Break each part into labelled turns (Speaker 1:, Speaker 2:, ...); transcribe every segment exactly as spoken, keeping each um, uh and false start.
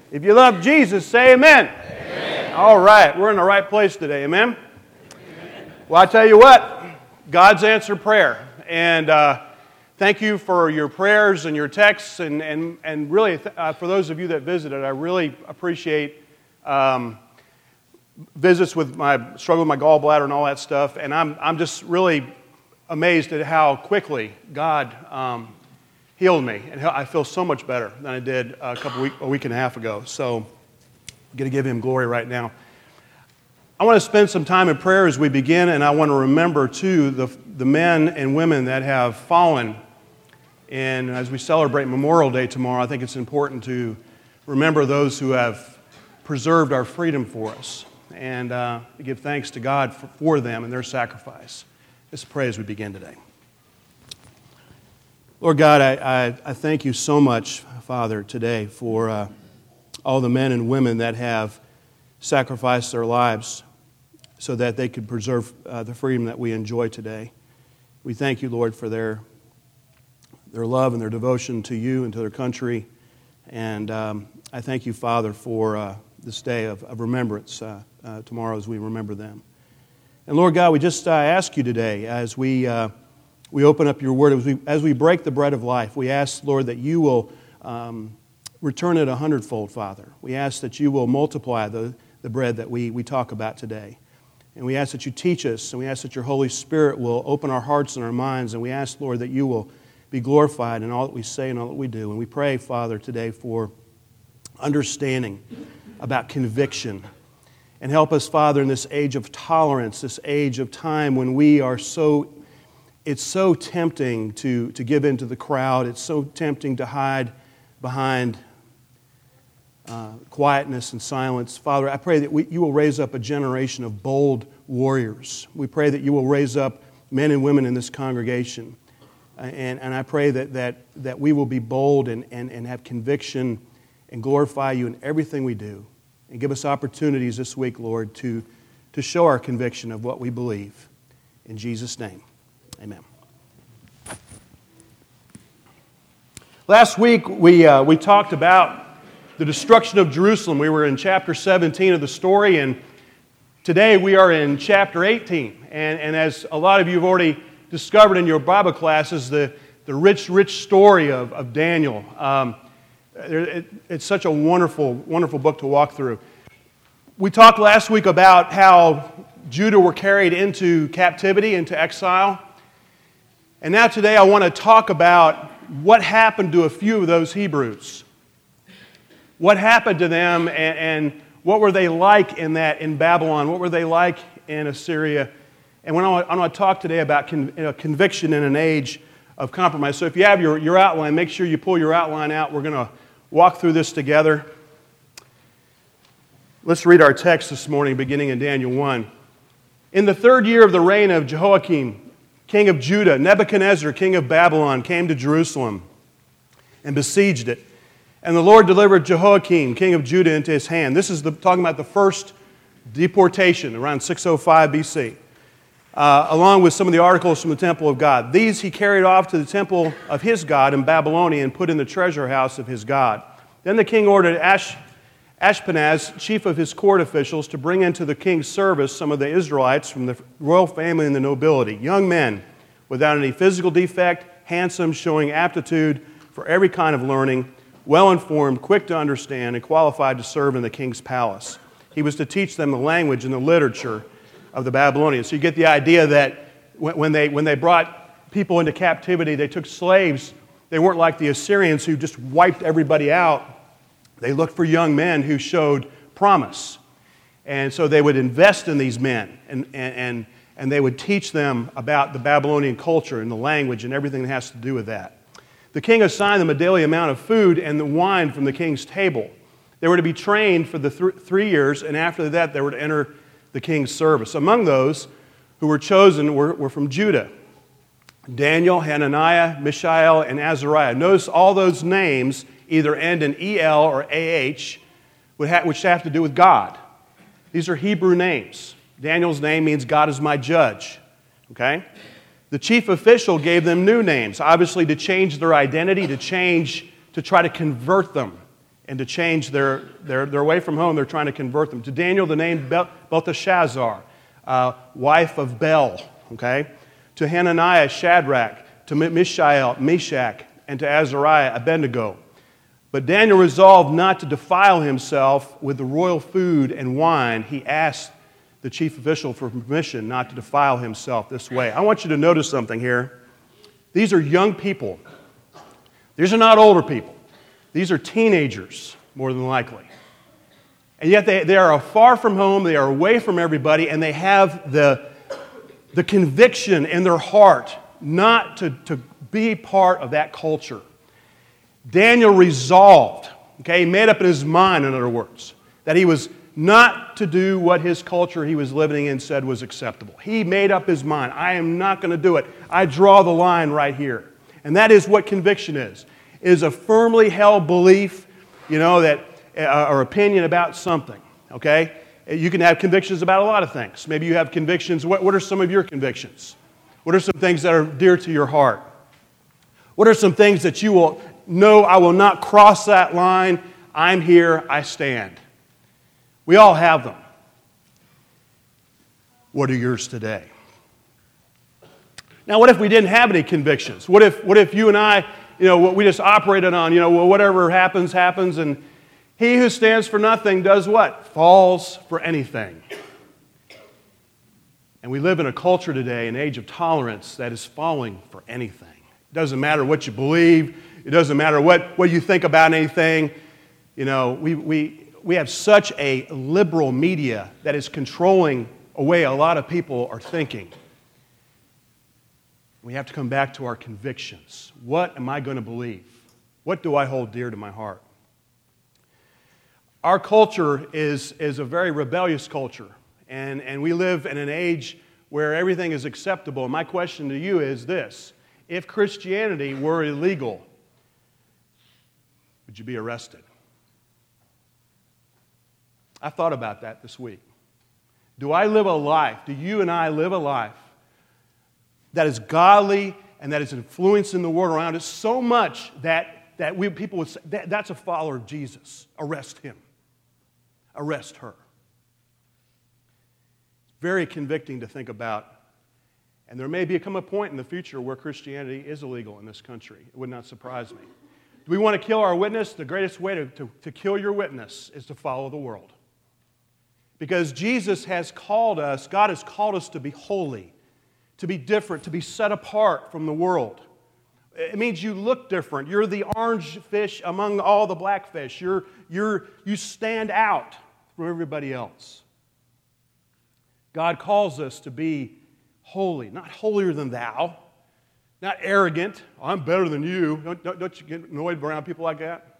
Speaker 1: If you love Jesus, say amen. Amen. All right, we're in the right place today, amen? Amen. Well, I tell you what, God's answered prayer. And uh, thank you for your prayers and your texts. And, and, and really, uh, for those of you that visited, I really appreciate um, visits with my struggle with my gallbladder and all that stuff. And I'm, I'm just really amazed at how quickly God um, healed me, and I feel so much better than I did a couple week, a week and a half ago. So I'm going to give Him glory right now. I want to spend some time in prayer as we begin, and I want to remember too the the men and women that have fallen. And as we celebrate Memorial Day tomorrow, I think it's important to remember those who have preserved our freedom for us, and uh, give thanks to God for, for them and their sacrifice. Let's pray as we begin today. Lord God, I, I, I thank you so much, Father, today for uh, all the men and women that have sacrificed their lives so that they could preserve uh, the freedom that we enjoy today. We thank you, Lord, for their their love and their devotion to you and to their country. And um, I thank you, Father, for uh, this day of, of remembrance uh, uh, tomorrow as we remember them. And Lord God, we just uh, ask you today as we... Uh, We open up your word. As we, as we break the bread of life, we ask, Lord, that you will um, return it a hundredfold, Father. We ask that you will multiply the, the bread that we, we talk about today. And we ask that you teach us, and we ask that your Holy Spirit will open our hearts and our minds. And we ask, Lord, that you will be glorified in all that we say and all that we do. And we pray, Father, today for understanding about conviction. And help us, Father, in this age of tolerance, this age of time when we are so It's so tempting to, to give in to the crowd. It's so tempting to hide behind uh, quietness and silence. Father, I pray that we, you will raise up a generation of bold warriors. We pray that you will raise up men and women in this congregation. Uh, and, and I pray that, that, that we will be bold and, and, and have conviction and glorify you in everything we do. And give us opportunities this week, Lord, to, to show our conviction of what we believe. In Jesus' name. Amen. Last week we uh, we talked about the destruction of Jerusalem. We were in chapter seventeen of the story, and today we are in chapter eighteen. And, and as a lot of you have already discovered in your Bible classes, the, the rich, rich story of, of Daniel. Um, it, it's such a wonderful, wonderful book to walk through. We talked last week about how Judah were carried into captivity, into exile. And now today I want to talk about what happened to a few of those Hebrews. What happened to them, and, and what were they like in that in Babylon? What were they like in Assyria? And when I want, I want to talk today about con, you know, conviction in an age of compromise. So if you have your, your outline, make sure you pull your outline out. We're going to walk through this together. Let's read our text this morning, beginning in Daniel one. In the third year of the reign of Jehoiakim, king of Judah, Nebuchadnezzar, king of Babylon, came to Jerusalem and besieged it. And the Lord delivered Jehoiakim, king of Judah, into his hand. This is the, talking about the first deportation around six oh five B C, uh, along with some of the articles from the temple of God. These he carried off to the temple of his God in Babylonia and put in the treasure house of his God. Then the king ordered Ash, Ashpenaz, chief of his court officials, to bring into the king's service some of the Israelites from the royal family and the nobility, young men without any physical defect, handsome, showing aptitude for every kind of learning, well-informed, quick to understand, and qualified to serve in the king's palace. He was to teach them the language and the literature of the Babylonians. So you get the idea that when they, when they brought people into captivity, they took slaves. They weren't like the Assyrians who just wiped everybody out. They looked for young men who showed promise. And so they would invest in these men, and, and, and, and they would teach them about the Babylonian culture and the language and everything that has to do with that. The king assigned them a daily amount of food and the wine from the king's table. They were to be trained for the th- three years, and after that they were to enter the king's service. Among those who were chosen were, were from Judah: Daniel, Hananiah, Mishael, and Azariah. Notice all those names either end in E L or A H, which have to do with God. These are Hebrew names. Daniel's name means God is my judge. Okay? The chief official gave them new names, obviously to change their identity, to change, to try to convert them and to change their, their, their way from home. They're trying to convert them. To Daniel, the name Bel- Belteshazzar, uh, wife of Bel, okay? To Hananiah, Shadrach, to Mishael, Meshach, and to Azariah, Abednego. But Daniel resolved not to defile himself with the royal food and wine. He asked the chief official for permission not to defile himself this way. I want you to notice something here. These are young people. These are not older people. These are teenagers, more than likely. And yet they, they are far from home, they are away from everybody, and they have the, the conviction in their heart not to, to be part of that culture. Daniel resolved, okay, he made up in his mind, in other words, that he was not to do what his culture he was living in said was acceptable. He made up his mind. I am not going to do it. I draw the line right here. And that is what conviction is. It is a firmly held belief, you know, that uh, or opinion about something, okay? You can have convictions about a lot of things. Maybe you have convictions. What, what are some of your convictions? What are some things that are dear to your heart? What are some things that you will know, I will not cross that line. I'm here, I stand. We all have them. What are yours today? Now, what if we didn't have any convictions? What if, what if you and I, you know, what we just operated on, you know, well, whatever happens, happens, and he who stands for nothing does what? Falls for anything. And we live in a culture today, an age of tolerance, that is falling for anything. It doesn't matter what you believe. It doesn't matter what, what you think about anything. You know, we, we, we have such a liberal media that is controlling a way a lot of people are thinking. We have to come back to our convictions. What am I going to believe? What do I hold dear to my heart? Our culture is, is a very rebellious culture, and, and we live in an age where everything is acceptable. My question to you is this: if Christianity were illegal, would you be arrested? I thought about that this week. Do I live a life, do you and I live a life that is godly and that is influencing the world around us so much that, that we, people would say, that, that's a follower of Jesus. Arrest him. Arrest her. Very convicting to think about. And there may become a point in the future where Christianity is illegal in this country. It would not surprise me. Do we want to kill our witness? The greatest way to, to, to kill your witness is to follow the world. Because Jesus has called us, God has called us to be holy, to be different, to be set apart from the world. It means you look different. You're the orange fish among all the black fish. You're, you're, you stand out from everybody else. God calls us to be holy, not holier than thou, not arrogant. Oh, I'm better than you. Don't, don't, don't you get annoyed around people like that?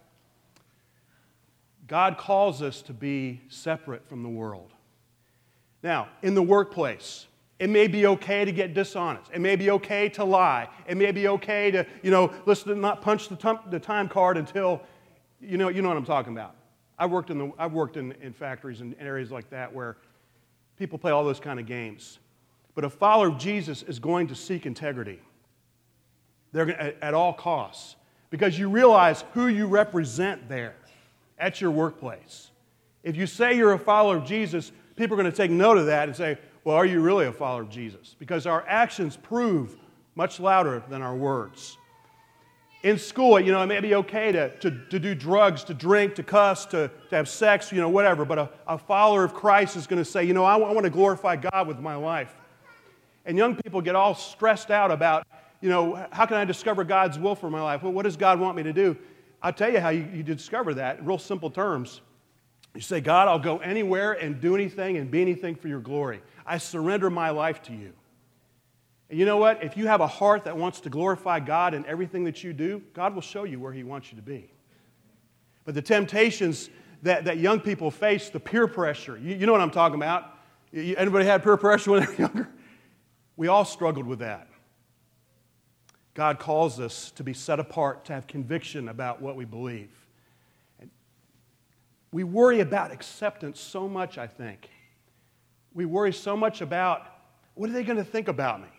Speaker 1: God calls us to be separate from the world. Now, in the workplace, it may be okay to get dishonest. It may be okay to lie. It may be okay to, you know, listen, not punch the, tum- the time card until, you know, you know what I'm talking about. I've worked in, the, I've worked in, in factories and areas like that where people play all those kind of games. But a follower of Jesus is going to seek integrity. They're gonna, at, at all costs. Because you realize who you represent there at your workplace. If you say you're a follower of Jesus, people are going to take note of that and say, well, are you really a follower of Jesus? Because our actions prove much louder than our words. In school, you know, it may be okay to, to, to do drugs, to drink, to cuss, to, to have sex, you know, whatever. But a, a follower of Christ is going to say, you know, I, I want to glorify God with my life. And young people get all stressed out about, you know, how can I discover God's will for my life? Well, what does God want me to do? I'll tell you how you, you discover that in real simple terms. You say, God, I'll go anywhere and do anything and be anything for your glory. I surrender my life to you. And you know what? If you have a heart that wants to glorify God in everything that you do, God will show you where He wants you to be. But the temptations that, that young people face, the peer pressure, you, you know what I'm talking about. You, anybody had peer pressure when they were younger? We all struggled with that. God calls us to be set apart, to have conviction about what we believe. And we worry about acceptance so much, I think. We worry so much about, what are they going to think about me?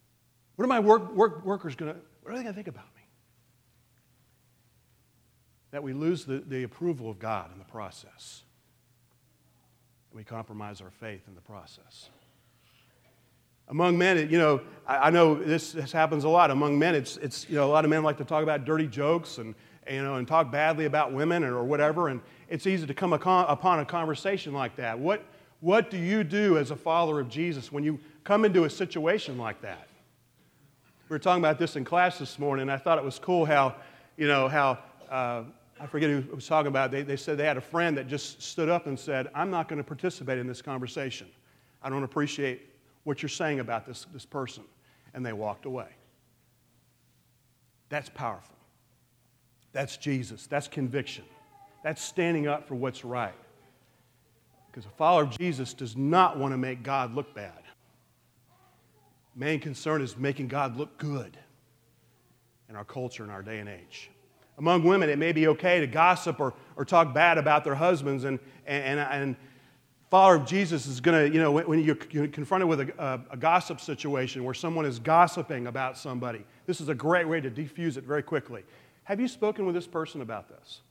Speaker 1: What are my work, work, workers going to, what are they going to think about me? that we lose the, the approval of God in the process. We compromise our faith in the process. Among men, you know, I, I know this, this happens a lot. Among men, it's, it's, you know, a lot of men like to talk about dirty jokes and, you know, and talk badly about women or whatever, and it's easy to come upon a conversation like that. What, what do you do as a follower of Jesus when you come into a situation like that? We were talking about this in class this morning, and I thought it was cool how, you know, how, uh, I forget who was talking about it. They, they said they had a friend that just stood up and said, I'm not going to participate in this conversation. I don't appreciate what you're saying about this, this person. And they walked away. That's powerful. That's Jesus. That's conviction. That's standing up for what's right. Because a follower of Jesus does not want to make God look bad. Main concern is making God look good in our culture, in our day and age. Among women, it may be okay to gossip or, or talk bad about their husbands, and and and follower of Jesus is going to, you know, when you're, you're confronted with a, a, a gossip situation where someone is gossiping about somebody, this is a great way to defuse it very quickly. Have you spoken with this person about this?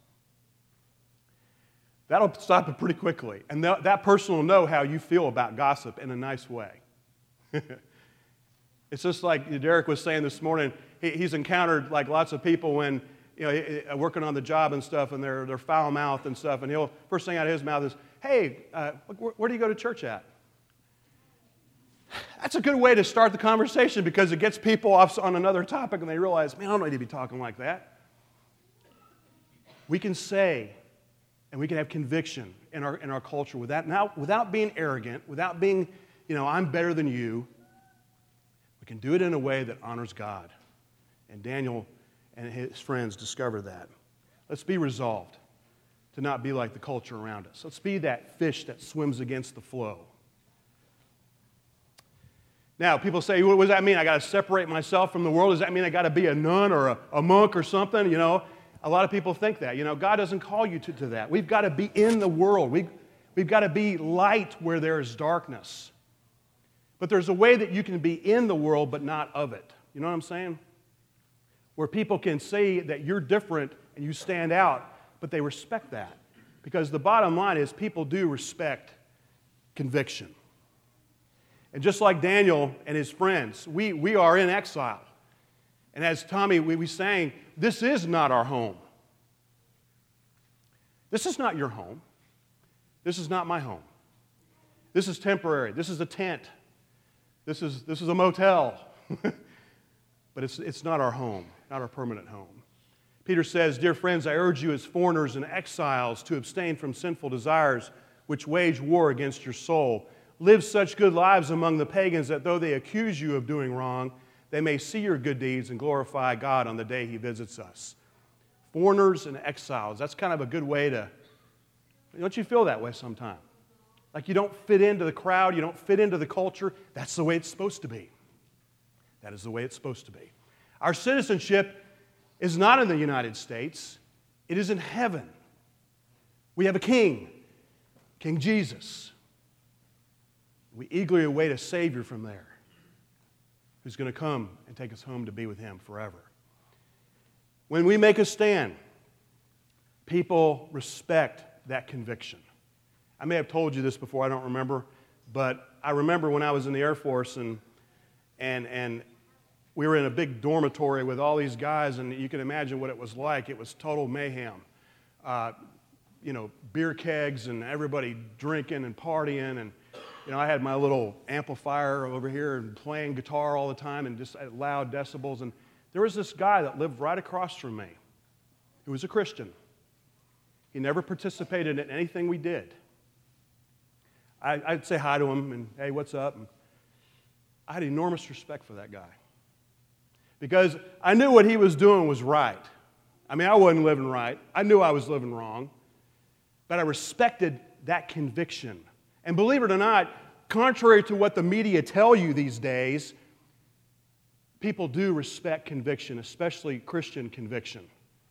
Speaker 1: That'll stop it pretty quickly, and th- that person will know how you feel about gossip in a nice way. It's just like Derek was saying this morning. He, he's encountered like lots of people when, you know, working on the job and stuff, and they're, they're foul-mouthed and stuff, and he'll, first thing out of his mouth is, hey, uh, where, where do you go to church at? That's a good way to start the conversation because it gets people off on another topic, and they realize, man, I don't need to be talking like that. We can say, and we can have conviction in our, in our culture without, now, without being arrogant, without being, you know, I'm better than you. We can do it in a way that honors God. And Daniel and his friends discover that. Let's be resolved to not be like the culture around us. Let's be that fish that swims against the flow. Now, people say, what does that mean? I got to separate myself from the world? Does that mean I got to be a nun or a, a monk or something? You know, a lot of people think that. You know, God doesn't call you to, to that. We've got to be in the world. We've, we've got to be light where there is darkness. But there's a way that you can be in the world but not of it. You know what I'm saying? Where people can see that you're different and you stand out, but they respect that. Because the bottom line is people do respect conviction. And just like Daniel and his friends, we, we are in exile. And as Tommy, we, we sang, this is not our home. This is not your home. This is not my home. This is temporary. This is a tent. This is, this is a motel. But it's, it's not our home, not our permanent home. Peter says, dear friends, I urge you as foreigners and exiles to abstain from sinful desires which wage war against your soul. Live such good lives among the pagans that though they accuse you of doing wrong, they may see your good deeds and glorify God on the day He visits us. Foreigners and exiles, that's kind of a good way to, don't you feel that way sometime? Like you don't fit into the crowd, you don't fit into the culture. That's the way it's supposed to be. That is the way it's supposed to be. Our citizenship is not in the United States. It is in heaven. We have a king, King Jesus. We eagerly await a Savior from there who's going to come and take us home to be with Him forever. When we make a stand, people respect that conviction. I may have told you this before, I don't remember, but I remember when I was in the Air Force and and and we were in a big dormitory with all these guys, and you can imagine what it was like. It was total mayhem. Uh, you know, beer kegs and everybody drinking and partying, and you know, I had my little amplifier over here and playing guitar all the time and just at loud decibels. And there was this guy that lived right across from me who was a Christian. He never participated in anything we did. I, I'd say hi to him and, hey, what's up? And I had enormous respect for that guy because I knew what he was doing was right. I mean, I wasn't living right. I knew I was living wrong, but I respected that conviction. And believe it or not, contrary to what the media tell you these days, people do respect conviction, especially Christian conviction.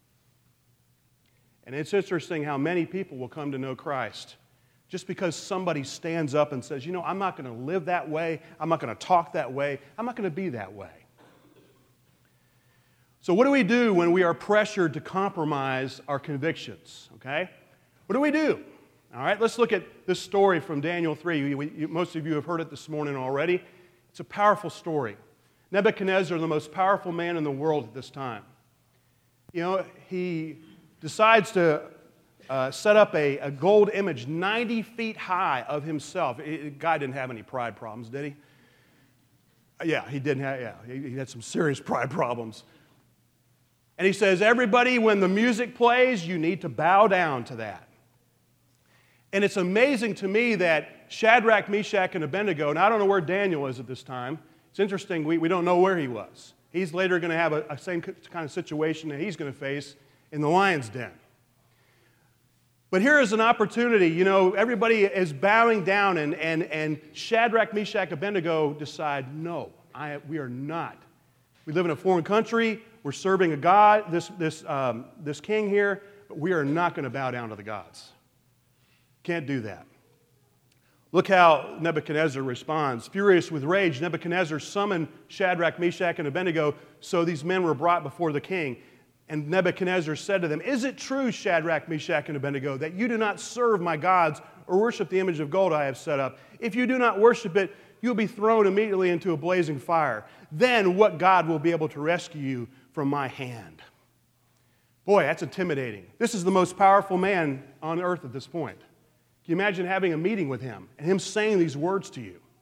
Speaker 1: And it's interesting how many people will come to know Christ just because somebody stands up and says, you know, I'm not going to live that way. I'm not going to talk that way. I'm not going to be that way. So what do we do when we are pressured to compromise our convictions, okay? What do we do? All right, let's look at this story from Daniel three. We, we, most of you have heard it this morning already. It's a powerful story. Nebuchadnezzar, the most powerful man in the world at this time, you know, he decides to uh, set up a, a gold image ninety feet high of himself. It, God didn't have any pride problems, did he? Yeah, he didn't have, yeah, he, he had some serious pride problems. And he says, everybody, when the music plays, you need to bow down to that. And it's amazing to me that Shadrach, Meshach, and Abednego, and I don't know where Daniel is at this time. It's interesting, we, we don't know where he was. He's later going to have a, a same kind of situation that he's going to face in the lion's den. But here is an opportunity. You know, everybody is bowing down, and, and, and Shadrach, Meshach, Abednego decide, no, I, we are not. We live in a foreign country. We're serving a God, this, this, um, this king here, but we are not going to bow down to the gods. Can't do that. Look how Nebuchadnezzar responds. Furious with rage, Nebuchadnezzar summoned Shadrach, Meshach, and Abednego, so these men were brought before the king. And Nebuchadnezzar said to them, is it true, Shadrach, Meshach, and Abednego, that you do not serve my gods or worship the image of gold I have set up? If you do not worship it, you'll be thrown immediately into a blazing fire. Then what God will be able to rescue you from my hand? Boy, that's intimidating. This is the most powerful man on earth at this point. Can you imagine having a meeting with him and him saying these words to you?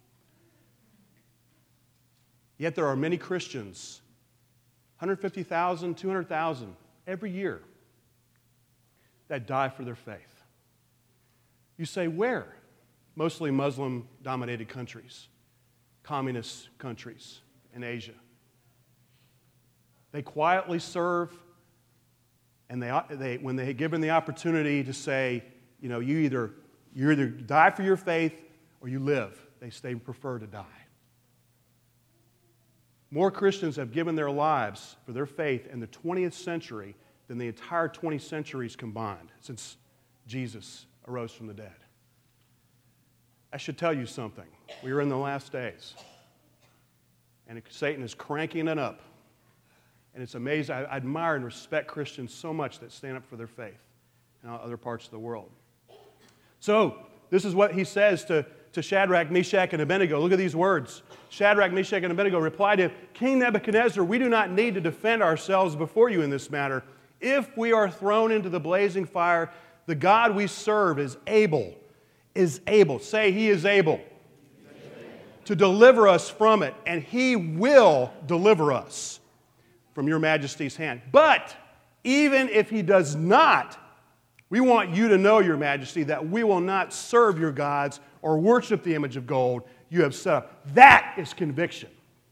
Speaker 1: Yet there are many Christians, one hundred fifty thousand, two hundred thousand every year, that die for their faith. You say, where? Mostly Muslim-dominated countries, communist countries in Asia. They quietly serve, and they, they, when they are given the opportunity to say, you know, you either, you either die for your faith or you live, they, they prefer to die. More Christians have given their lives for their faith in the twentieth century than the entire twenty centuries combined since Jesus arose from the dead. That should tell you something. We are in the last days, and Satan is cranking it up. And it's amazing. I admire and respect Christians so much that stand up for their faith in other parts of the world. So, this is what he says to, to Shadrach, Meshach, and Abednego. Look at these words. Shadrach, Meshach, and Abednego replied to him, King Nebuchadnezzar, we do not need to defend ourselves before you in this matter. If we are thrown into the blazing fire, the God we serve is able, is able, say he is able, to deliver us from it, and he will deliver us from your majesty's hand. But even if he does not, we want you to know, your majesty, that we will not serve your gods or worship the image of gold you have set up. That is conviction.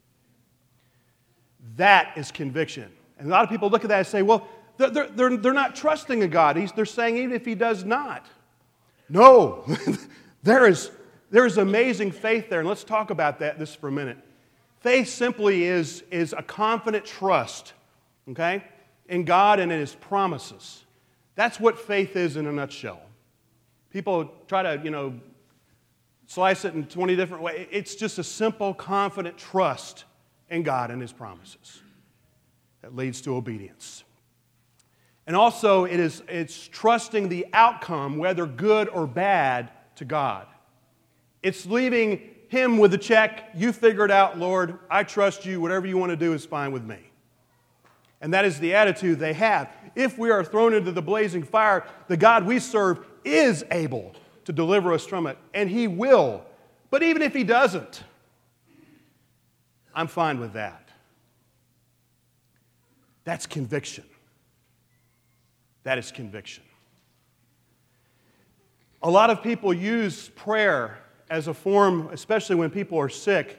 Speaker 1: That is conviction. And a lot of people look at that and say, well, they're, they're, they're not trusting in God. He's, they're saying even if he does not. No, there is, there is amazing faith there. And let's talk about that this for a minute. Faith simply is, is a confident trust, okay, in God and in his promises. That's what faith is in a nutshell. People try to, you know, slice it in twenty different ways. It's just a simple, confident trust in God and his promises that leads to obedience. And also, it is, it's trusting the outcome, whether good or bad, to God. It's leaving him with the check. You figure it out, Lord. I trust you. Whatever you want to do is fine with me. And that is the attitude they have. If we are thrown into the blazing fire, the God we serve is able to deliver us from it, and he will. But even if he doesn't, I'm fine with that. That's conviction. That is conviction. A lot of people use prayer as a form, especially when people are sick.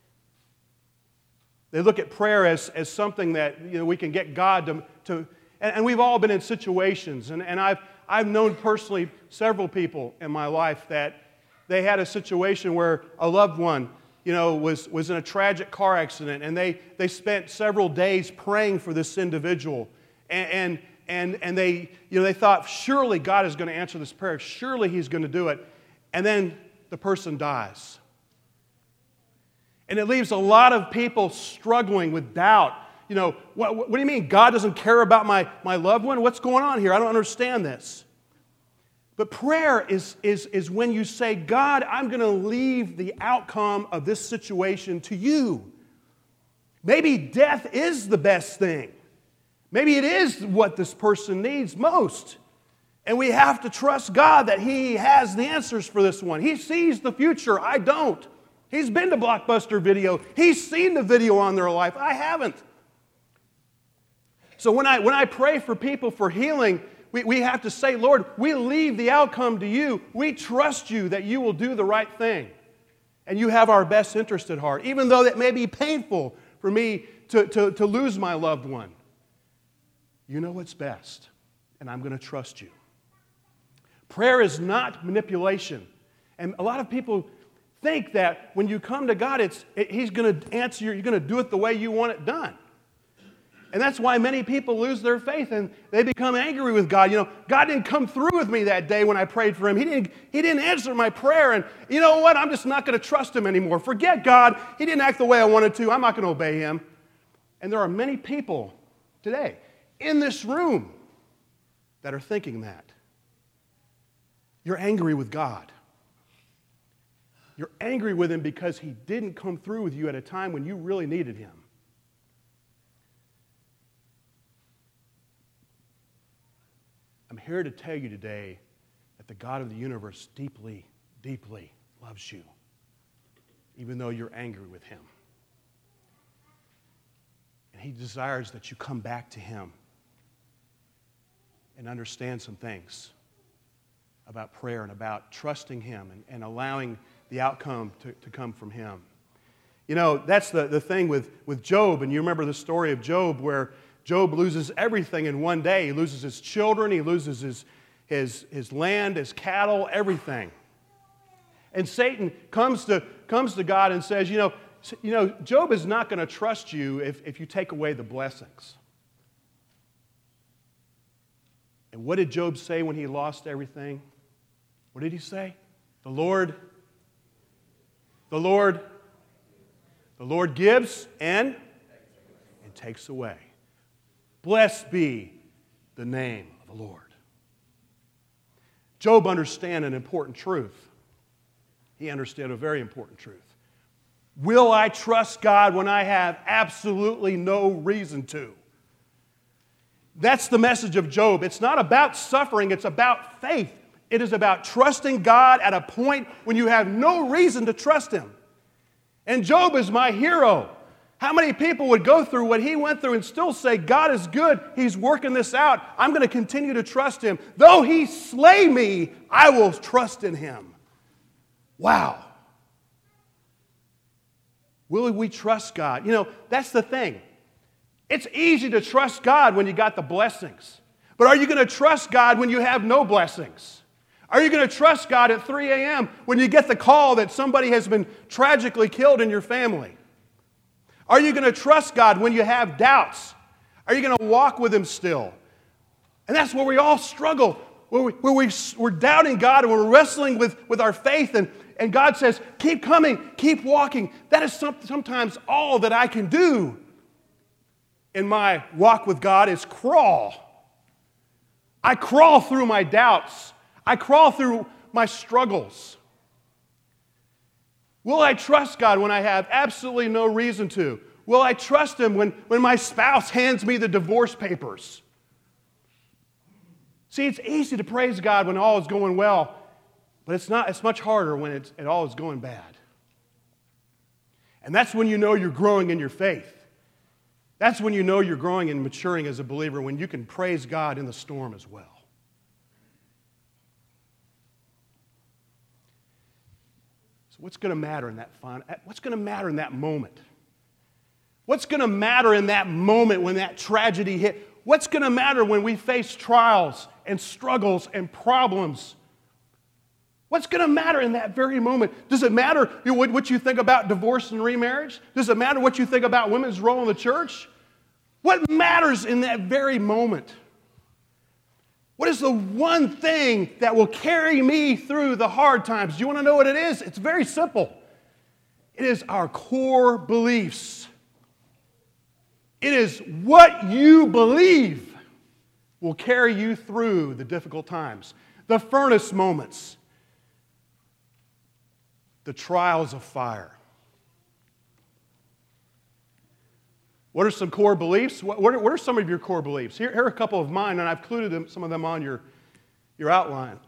Speaker 1: They look at prayer as, as something that, you know, we can get God to, to and, and we've all been in situations, and, and I've, I've known personally several people in my life that they had a situation where a loved one, you know, was, was in a tragic car accident, and they, they spent several days praying for this individual, and, and, and, and they, you know, they thought, surely God is going to answer this prayer, surely he's going to do it, and then the person dies. And it leaves a lot of people struggling with doubt. You know, what, what do you mean? God doesn't care about my, my loved one? What's going on here? I don't understand this. But prayer is, is, is when you say, God, I'm going to leave the outcome of this situation to you. Maybe death is the best thing. Maybe it is what this person needs most. And we have to trust God that He has the answers for this one. He sees the future. I don't. He's been to Blockbuster Video. He's seen the video on their life. I haven't. So when I, when I pray for people for healing, we, we have to say, Lord, we leave the outcome to you. We trust you that you will do the right thing. And you have our best interest at heart, even though that may be painful for me to, to, to lose my loved one. You know what's best, and I'm going to trust you. Prayer is not manipulation. And a lot of people think that when you come to God, it's, it, He's going to answer you, you're going to do it the way you want it done. And that's why many people lose their faith and they become angry with God. You know, God didn't come through with me that day when I prayed for Him. He didn't, he didn't answer my prayer. And you know what? I'm just not going to trust Him anymore. Forget God. He didn't act the way I wanted to. I'm not going to obey Him. And there are many people today in this room that are thinking that. You're angry with God. You're angry with Him because He didn't come through with you at a time when you really needed Him. I'm here to tell you today that the God of the universe deeply, deeply loves you, even though you're angry with Him. And He desires that you come back to Him and understand some things about prayer and about trusting Him and, and allowing the outcome to, to come from Him. You know, that's the, the thing with, with Job, and you remember the story of Job where Job loses everything in one day. He loses his children, he loses his, his, his land, his cattle, everything. And Satan comes to, comes to God and says, you know, you know, Job is not going to trust you if, if you take away the blessings. And what did Job say when he lost everything? What did he say? The Lord, the Lord, the Lord gives and, and takes away. Blessed be the name of the Lord. Job understood an important truth. He understood a very important truth. Will I trust God when I have absolutely no reason to? That's the message of Job. It's not about suffering, it's about faith. It is about trusting God at a point when you have no reason to trust Him. And Job is my hero. How many people would go through what he went through and still say, God is good, He's working this out, I'm going to continue to trust Him. Though He slay me, I will trust in Him. Wow. Will we trust God? You know, that's the thing. It's easy to trust God when you got the blessings. But are you going to trust God when you have no blessings? Are you going to trust God at three a.m. when you get the call that somebody has been tragically killed in your family? Are you going to trust God when you have doubts? Are you going to walk with Him still? And that's where we all struggle, where, we, where we, we're doubting God and we're wrestling with, with our faith. And, and God says, keep coming, keep walking. That is some, sometimes all that I can do in my walk with God is crawl. I crawl through my doubts. I crawl through my struggles. Will I trust God when I have absolutely no reason to? Will I trust Him when, when my spouse hands me the divorce papers? See, it's easy to praise God when all is going well, but it's not. It's much harder when it's, it all is going bad. And that's when you know you're growing in your faith. That's when you know you're growing and maturing as a believer, when you can praise God in the storm as well. What's going to matter in that fun? What's going to matter in that moment? What's going to matter in that moment when that tragedy hit? What's going to matter when we face trials and struggles and problems? What's going to matter in that very moment? Does it matter what you think about divorce and remarriage? Does it matter what you think about women's role in the church? What matters in that very moment? What is the one thing that will carry me through the hard times? Do you want to know what it is? It's very simple. It is our core beliefs. It is what you believe will carry you through the difficult times, the furnace moments, the trials of fire. What are some core beliefs? What, what, are, what are some of your core beliefs? Here, here are a couple of mine, and I've included them, some of them on your, your outline.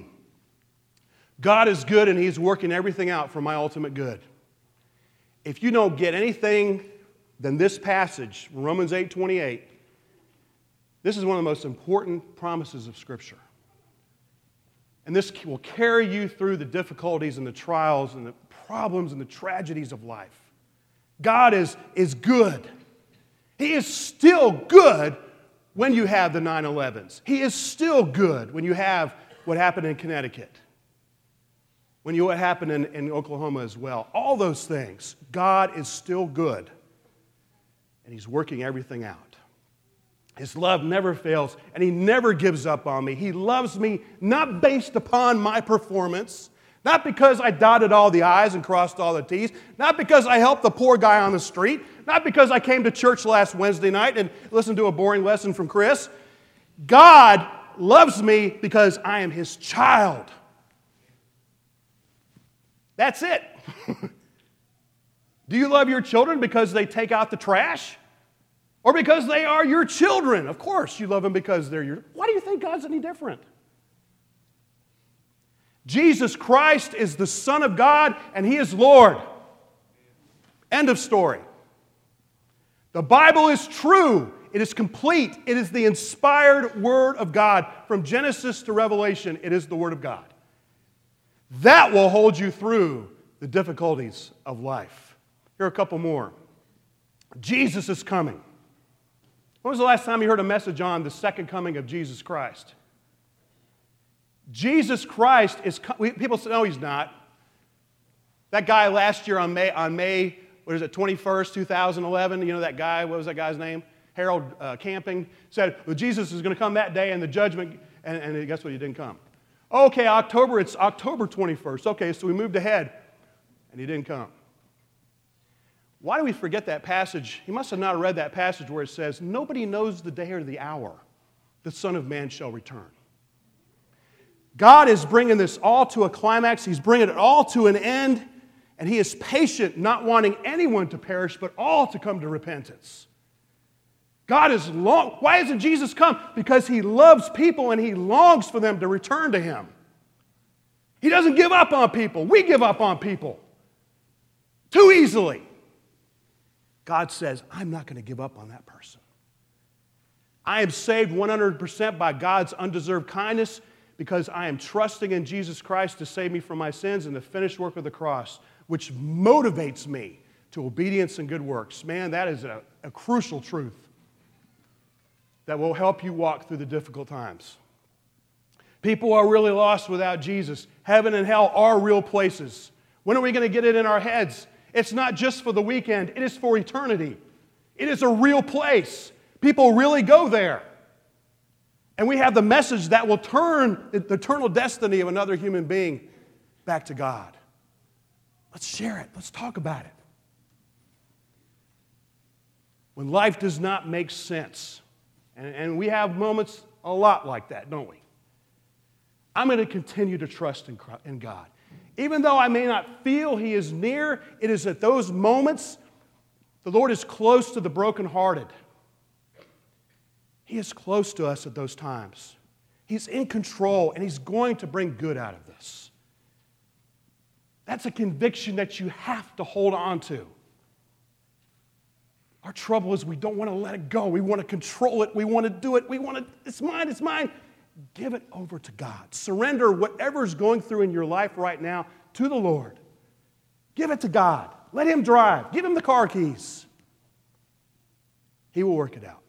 Speaker 1: God is good, and He's working everything out for my ultimate good. If you don't get anything than this passage, Romans eight twenty-eight, this is one of the most important promises of Scripture. And this will carry you through the difficulties and the trials and the problems and the tragedies of life. God is, is good. He is still good when you have the nine elevens. He is still good when you have what happened in Connecticut, when you what happened in, in Oklahoma as well. All those things, God is still good, and He's working everything out. His love never fails, and He never gives up on me. He loves me not based upon my performance, not because I dotted all the I's and crossed all the T's, not because I helped the poor guy on the street, not because I came to church last Wednesday night and listened to a boring lesson from Chris. God loves me because I am His child. That's it. Do you love your children because they take out the trash? Or because they are your children? Of course you love them because they're your... Why do you think God's any different? Jesus Christ is the Son of God, and He is Lord. End of story. The Bible is true. It is complete. It is the inspired Word of God. From Genesis to Revelation, it is the Word of God. That will hold you through the difficulties of life. Here are a couple more. Jesus is coming. When was the last time you heard a message on the second coming of Jesus Christ? Jesus Christ is... People say, no, He's not. That guy last year on May, on May what is it, twenty-first, two thousand eleven, you know that guy, what was that guy's name? Harold uh, Camping, said, well, Jesus is going to come that day and the judgment, and, and guess what? He didn't come. Okay, October, it's October twenty-first. Okay, so we moved ahead, and He didn't come. Why do we forget that passage? He must have not read that passage where it says, nobody knows the day or the hour the Son of Man shall return. God is bringing this all to a climax. He's bringing it all to an end, and He is patient, not wanting anyone to perish, but all to come to repentance. God is long. Why hasn't Jesus come? Because He loves people, and He longs for them to return to Him. He doesn't give up on people. We give up on people too easily. God says, I'm not going to give up on that person. I am saved one hundred percent by God's undeserved kindness because I am trusting in Jesus Christ to save me from my sins and the finished work of the cross, which motivates me to obedience and good works. Man, that is a, a crucial truth that will help you walk through the difficult times. People are really lost without Jesus. Heaven and hell are real places. When are we going to get it in our heads? It's not just for the weekend. It is for eternity. It is a real place. People really go there. And we have the message that will turn the eternal destiny of another human being back to God. Let's share it. Let's talk about it. When life does not make sense, and, and we have moments a lot like that, don't we? I'm going to continue to trust in, in God. Even though I may not feel He is near, it is at those moments the Lord is close to the brokenhearted. He is close to us at those times. He's in control, and He's going to bring good out of this. That's a conviction that you have to hold on to. Our trouble is we don't want to let it go. We want to control it. We want to do it. We want to, it's mine, it's mine. Give it over to God. Surrender whatever is going through in your life right now to the Lord. Give it to God. Let Him drive. Give Him the car keys. He will work it out.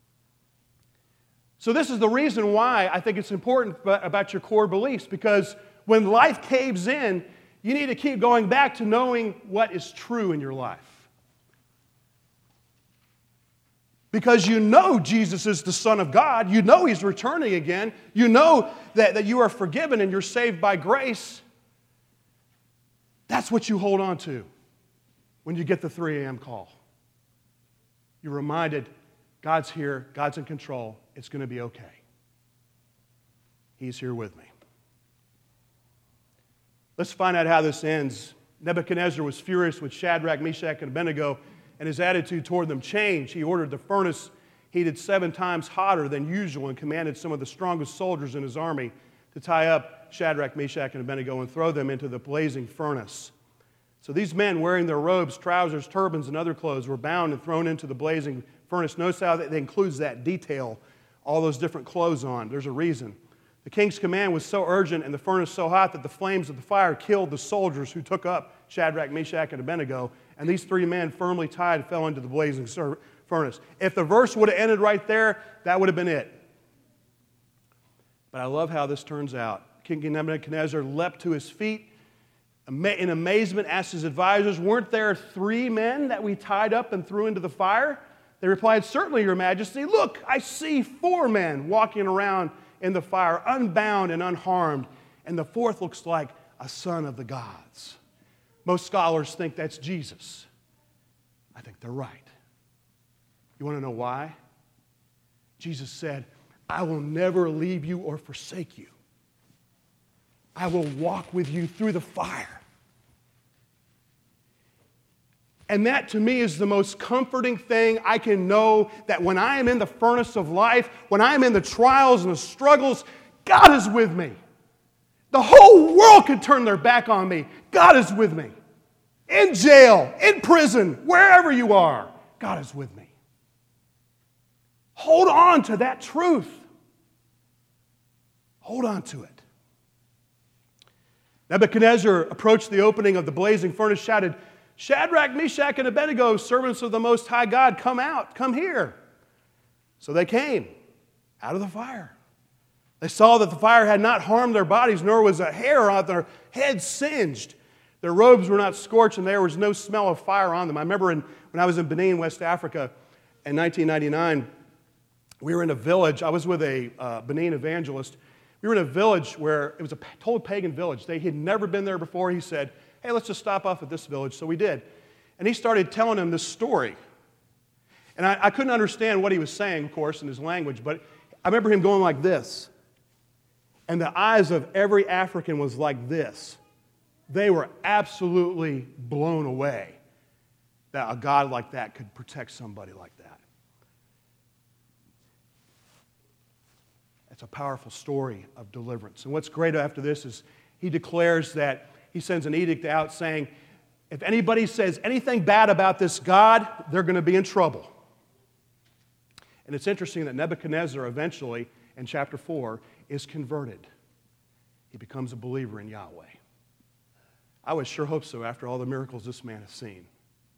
Speaker 1: So this is the reason why I think it's important about your core beliefs, because when life caves in, you need to keep going back to knowing what is true in your life. Because you know Jesus is the Son of God. You know He's returning again. You know that, that you are forgiven and you're saved by grace. That's what you hold on to when you get the three a.m. call. you're reminded God's here, God's in control, it's going to be okay. He's here with me. Let's find out how this ends. Nebuchadnezzar was furious with Shadrach, Meshach, and Abednego, and his attitude toward them changed. He ordered the furnace heated seven times hotter than usual and commanded some of the strongest soldiers in his army to tie up Shadrach, Meshach, and Abednego and throw them into the blazing furnace. So these men, wearing their robes, trousers, turbans, and other clothes, were bound and thrown into the blazing furnace. Notice how that includes that detail, all those different clothes on. There's a reason. The king's command was so urgent and the furnace so hot that the flames of the fire killed the soldiers who took up Shadrach, Meshach, and Abednego, and these three men, firmly tied, fell into the blazing furnace. If the verse would have ended right there, that would have been it. But I love how this turns out. King Nebuchadnezzar leapt to his feet in amazement, asked his advisors, "Weren't there three men that we tied up and threw into the fire?" They replied, "Certainly, Your Majesty. Look, I see four men walking around in the fire, unbound and unharmed, and the fourth looks like a son of the gods." Most scholars think that's Jesus. I think they're right. You want to know why? Jesus said, "I will never leave you or forsake you. I will walk with you through the fire." And that to me is the most comforting thing I can know, that when I am in the furnace of life, when I am in the trials and the struggles, God is with me. The whole world could turn their back on me. God is with me. In jail, in prison, wherever you are, God is with me. Hold on to that truth. Hold on to it. Nebuchadnezzar approached the opening of the blazing furnace, shouted, "Shadrach, Meshach, and Abednego, servants of the Most High God, come out, come here." So they came out of the fire. They saw that the fire had not harmed their bodies, nor was a hair on their heads singed. Their robes were not scorched, and there was no smell of fire on them. I remember in, when I was in Benin, West Africa, in nineteen ninety-nine, we were in a village. I was with a uh, Benin evangelist. We were in a village where it was a total pagan village. They had never been there before. He said, "Hey, let's just stop off at this village." So we did. And he started telling them this story. And I, I couldn't understand what he was saying, of course, in his language, but I remember him going like this. And the eyes of every African was like this. They were absolutely blown away that a God like that could protect somebody like that. It's a powerful story of deliverance. And what's great after this is he declares that he sends an edict out saying, if anybody says anything bad about this God, they're going to be in trouble. And it's interesting that Nebuchadnezzar eventually, in chapter four, is converted. He becomes a believer in Yahweh. I would sure hope so after all the miracles this man has seen.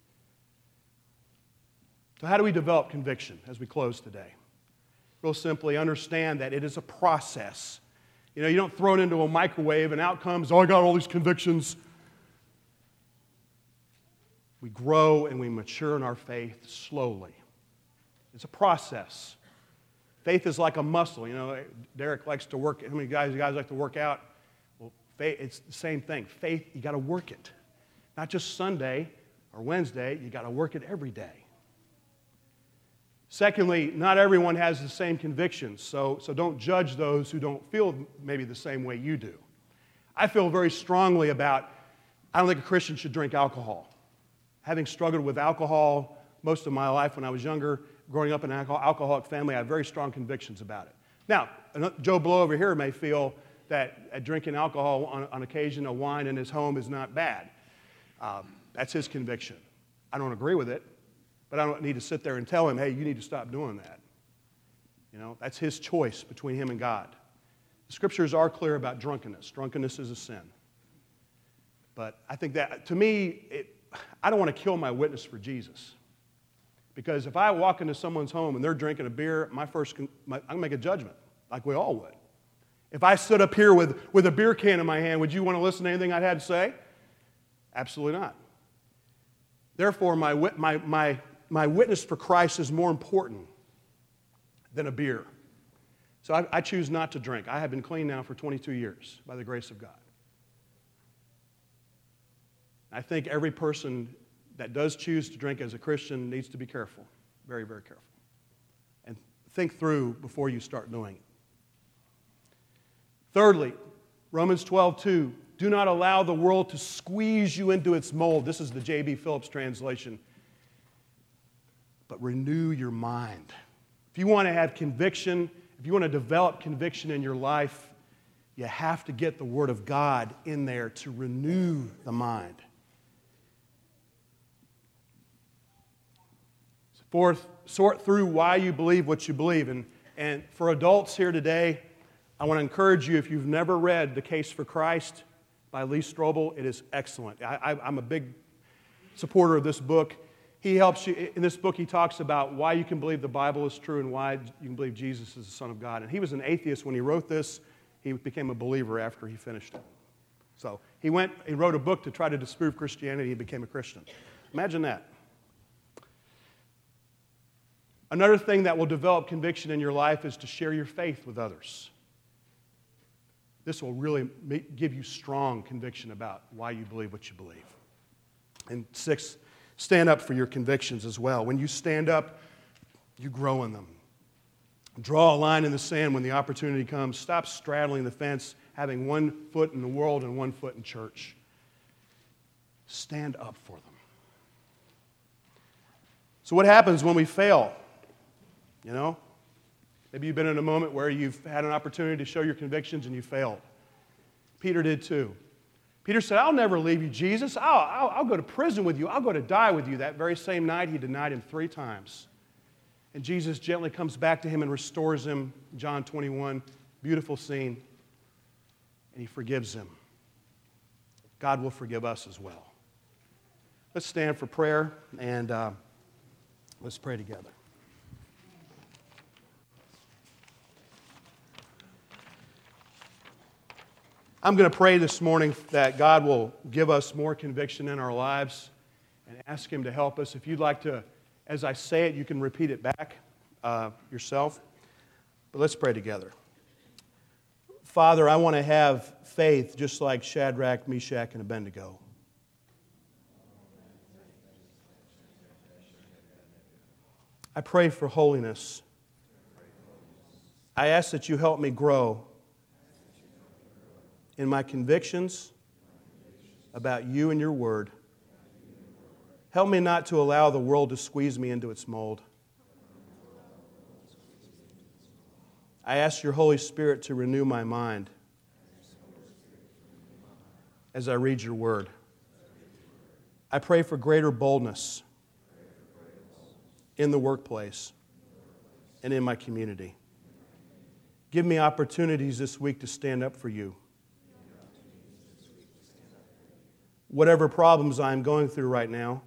Speaker 1: So how do we develop conviction as we close today? Real simply, understand that it is a process. You know, you don't throw it into a microwave and out comes, "Oh, I got all these convictions." We grow and we mature in our faith slowly. It's a process. Faith is like a muscle. You know, Derek likes to work. How many guys, you guys like to work out? Well, faith, it's the same thing. Faith, you got to work it. Not just Sunday or Wednesday. You got to work it every day. Secondly, not everyone has the same convictions, so, so don't judge those who don't feel maybe the same way you do. I feel very strongly about, I don't think a Christian should drink alcohol. Having struggled with alcohol most of my life when I was younger, growing up in an alcoholic family, I have very strong convictions about it. Now, Joe Blow over here may feel that drinking alcohol on, on occasion, a wine in his home is not bad. Um, that's his conviction. I don't agree with it. But I don't need to sit there and tell him, "Hey, you need to stop doing that." You know, that's his choice between him and God. The scriptures are clear about drunkenness. Drunkenness is a sin. But I think that, to me, it, I don't want to kill my witness for Jesus. Because if I walk into someone's home and they're drinking a beer, my first, my, I'm going to make a judgment, like we all would. If I stood up here with, with a beer can in my hand, would you want to listen to anything I had to say? Absolutely not. Therefore, my, my, my, my witness for Christ is more important than a beer. So I, I choose not to drink. I have been clean now for twenty-two years by the grace of God. I think every person that does choose to drink as a Christian needs to be careful Very, very careful. And think through before you start doing it. Thirdly, Romans twelve two, do not allow the world to squeeze you into its mold. This is the J B Phillips translation. But renew your mind. If you want to have conviction, if you want to develop conviction in your life, you have to get the Word of God in there to renew the mind. Fourth, sort through why you believe what you believe. And, and for adults here today, I want to encourage you, if you've never read The Case for Christ by Lee Strobel, it is excellent. I, I, I'm a big supporter of this book. He helps you, in this book he talks about why you can believe the Bible is true and why you can believe Jesus is the Son of God. And he was an atheist when he wrote this. He became a believer after he finished it. So he went, he wrote a book to try to disprove Christianity. He became a Christian. Imagine that. Another thing that will develop conviction in your life is to share your faith with others. This will really make, give you strong conviction about why you believe what you believe. And six, stand up for your convictions as well. When you stand up, you grow in them. Draw a line in the sand when the opportunity comes. Stop straddling the fence, having one foot in the world and one foot in church. Stand up for them. So what happens when we fail? You know? Maybe you've been in a moment where you've had an opportunity to show your convictions and you failed. Peter did too. Peter said, I'll never leave you, Jesus. I'll, I'll, I'll go to prison with you. I'll go to die with you. That very same night, he denied him three times. And Jesus gently comes back to him and restores him. John twenty-one, beautiful scene. And he forgives him. God will forgive us as well. Let's stand for prayer and uh, let's pray together. I'm going to pray this morning that God will give us more conviction in our lives and ask Him to help us. If you'd like to, as I say it, you can repeat it back uh, yourself. But let's pray together. Father, I want to have faith just like Shadrach, Meshach, and Abednego. I pray for holiness. I ask that you help me grow in my convictions about you and your word. Help me not to allow the world to squeeze me into its mold. I ask your Holy Spirit to renew my mind as I read your word. I pray for greater boldness in the workplace and in my community. Give me opportunities this week to stand up for you. Whatever problems I'm going through right now,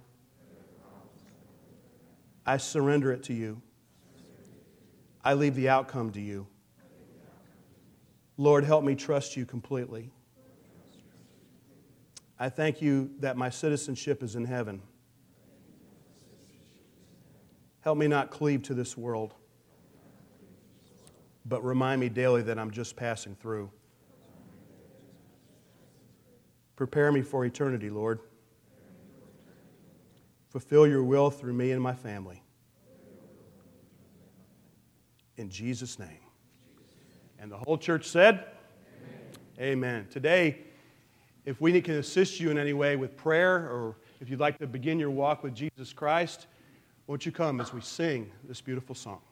Speaker 1: I surrender it to you. I leave the outcome to you. Lord, help me trust you completely. I thank you that my citizenship is in heaven. Help me not cleave to this world, but remind me daily that I'm just passing through. Prepare me for eternity, Lord. Fulfill your will through me and my family. In Jesus' name. And the whole church said, Amen. Amen. Today, if we can assist you in any way with prayer, or if you'd like to begin your walk with Jesus Christ, won't you come as we sing this beautiful song?